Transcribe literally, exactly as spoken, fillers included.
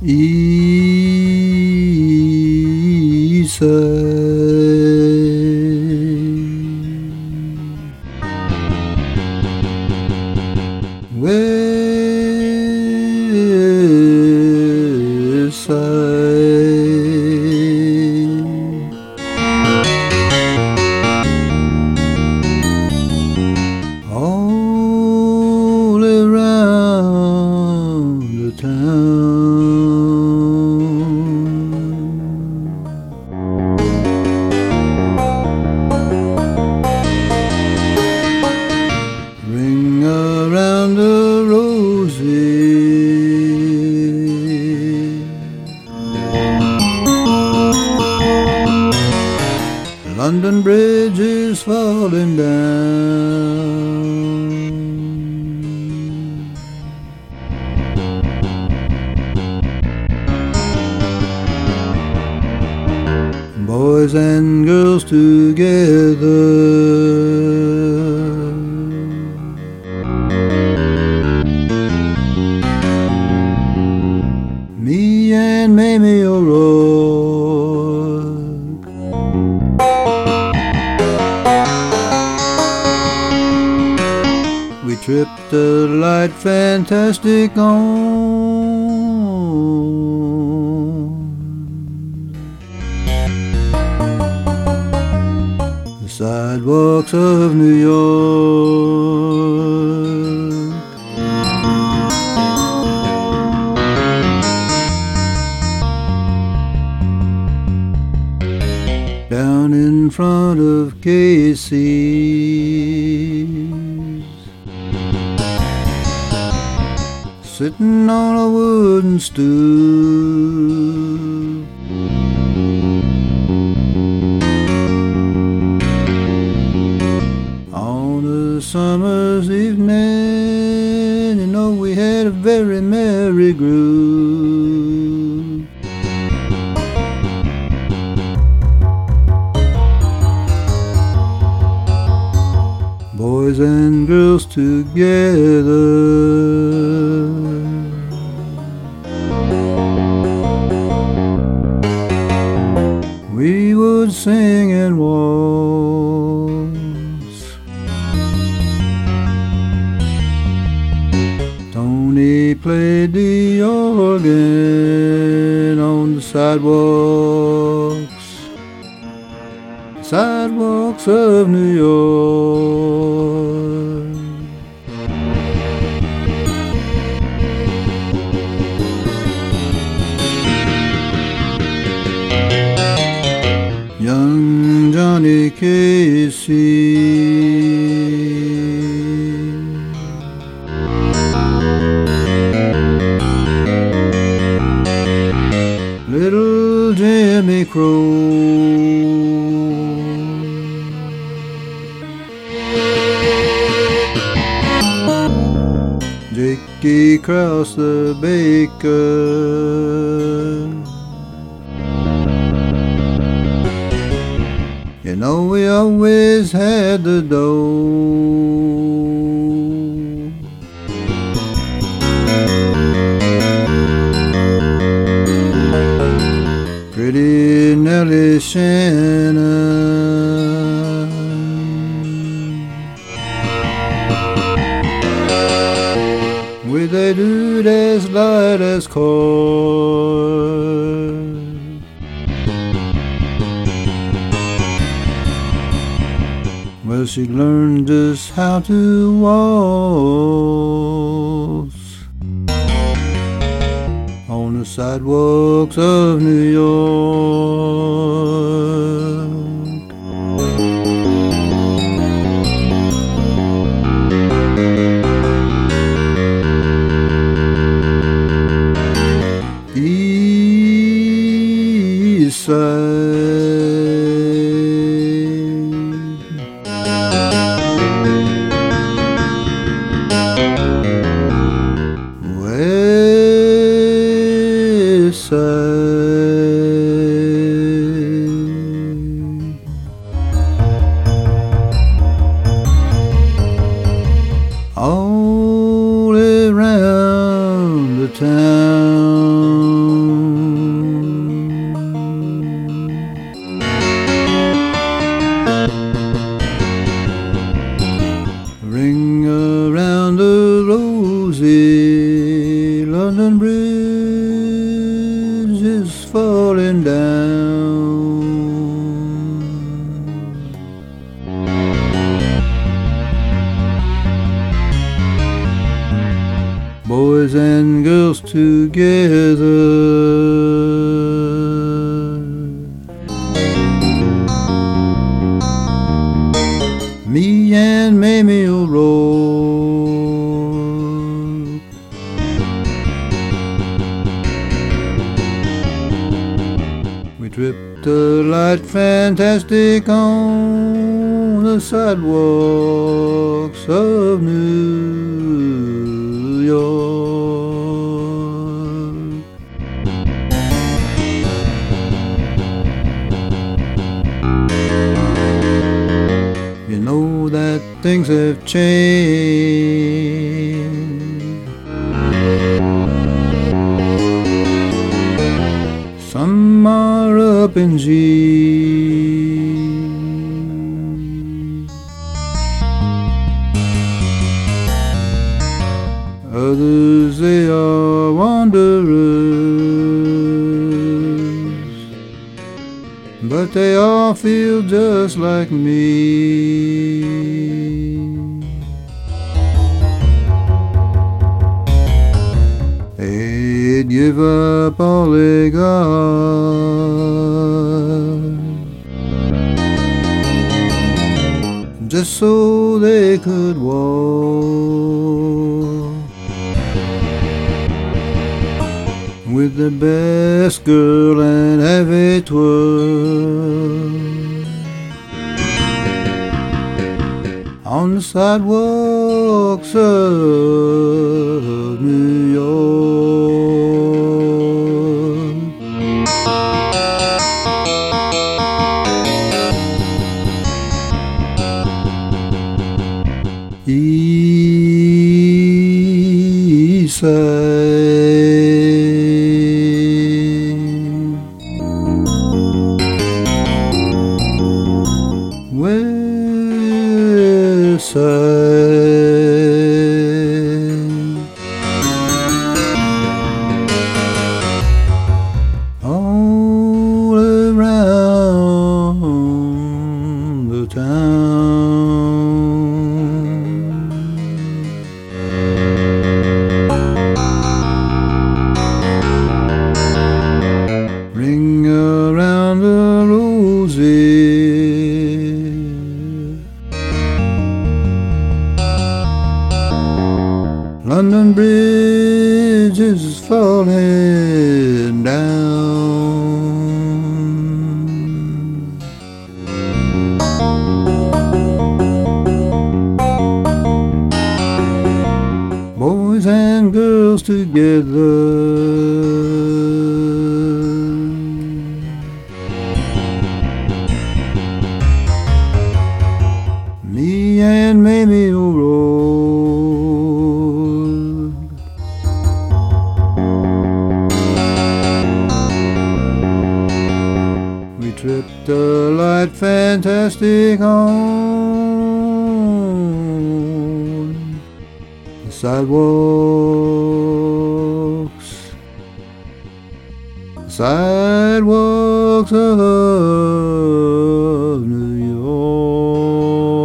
east side. West side. All around the town, ring around the rosy. London Bridge is falling down. Boys and girls together, me and Mamie O'Rourke. We tripped the light fantastic on the sidewalks of New York. Down in front of Casey's, sitting on a wooden stool, on a summer's evening, you know we had a very merry groove. Boys and girls together, we would sing and waltz. Tony played the organ on the sidewalks, sidewalks of New York. Young Johnny Casey, little Jimmy Crow, Jakey Krause the baker. You know we always had the dough. Pretty Nellie Shannon, with a dude as light as corn. Well, she learned just how to waltz on the sidewalks of New York. East side. West side. All around the town, the London Bridge is falling down. Boys and girls together, me and Mamie O'Rourke. We tripped a light fantastic on the sidewalks of New York. You know that things have changed. Some are up in G, others they are wanderers, but they all feel just like me. They'd give up all they got just so they could walk with the best girl and have a twirl on the sidewalks of New York. East Side, West Side, all around the town. Ring around the rosy, London Bridge is falling down. Boys and girls together, me and Mamie O'Rourke. We tripped a light fantastic on the sidewalks, sidewalks of New York.